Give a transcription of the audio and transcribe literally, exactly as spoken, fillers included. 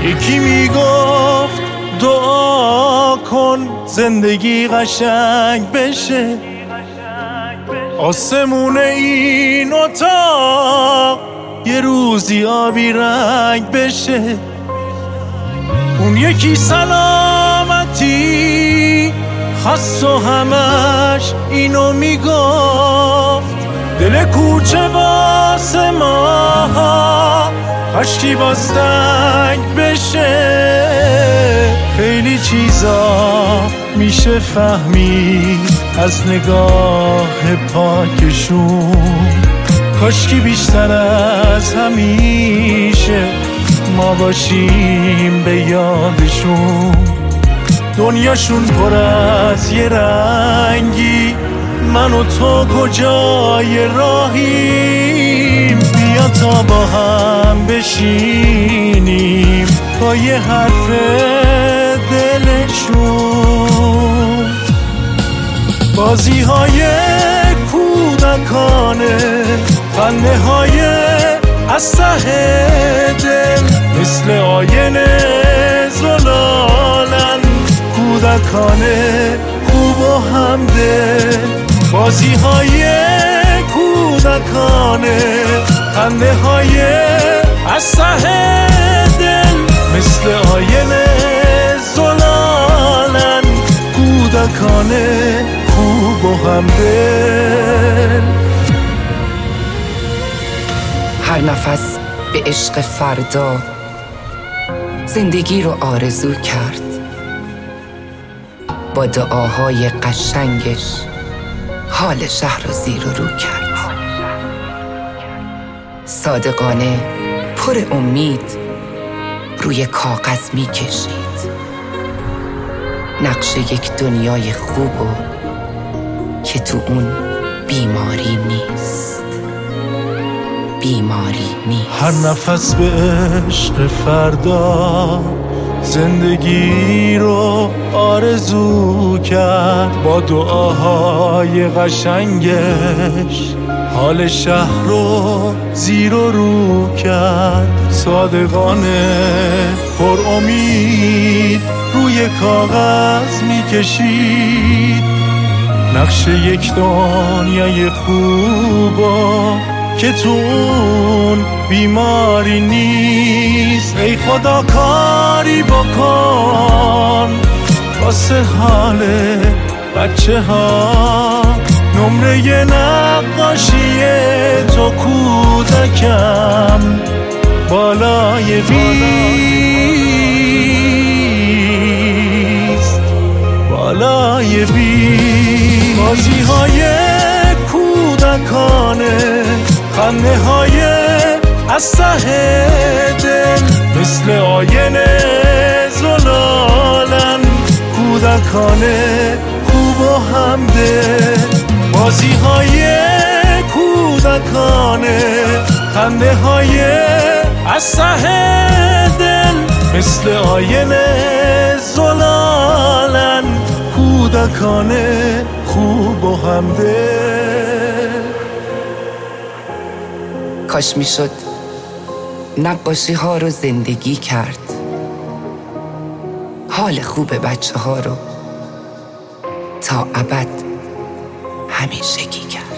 یکی میگفت دعا کن زندگی قشنگ بشه، آسمون این اتاق یه روزی آبی رنگ بشه. اون یکی سلامتی خواست و همش اینو میگفت، دل کوچه واسه ما عشقی باز تنگ بشه. خیلی چیزا میشه فهمید از نگاه پاکشون، کاشکی بیشتر از همیشه ما باشیم به یادشون. دنیاشون پر از یه رنگی، من و تو کجای راهیم؟ بیا تا با هم بشینیم با یه حرف دلشون. بازی های کودکانه، خنده های از ته دل، مثل آینه زلالن کودکانه خوب و همدل. بازی های کودکانه، خنده های از ته دل، مثل آینه زلالن کودکانه خوب و همدل. هر نفس به عشق فردا زندگی رو آرزو کرد، با دعاهای قشنگش حال شهر رو زیر و رو کرد. صادقانه پر امید روی کاغذ می کشید، نقش یک دنیای خوب و که تو اون بیماری نیست، بیماری نیست. هر نفس به عشق فردا زندگی رو آرزو کرد، با دعاهای قشنگش حال شهر رو زیر و رو کرد. صادقانه پر امید روی کاغذ میکشید، نقش یک دنیای خوبا که تو اون بیماری نیست. ای خدا کاری بکن واسه حال بچه ها، نمره نقاشی تو کودکم بالای بیست، بالای بیست. بازی های کودکانه، خنده های از ته دل، مثل آینه زلالن کودکانه خوب و همدل. بازی های کودکانه، خنده های از ته دل، مثل آینه زلالن کودکانه خوب و همدل. کاش میشد نقاشی ها رو زندگی کرد، حال خوب بچه ها رو تا ابد همیشگی کرد.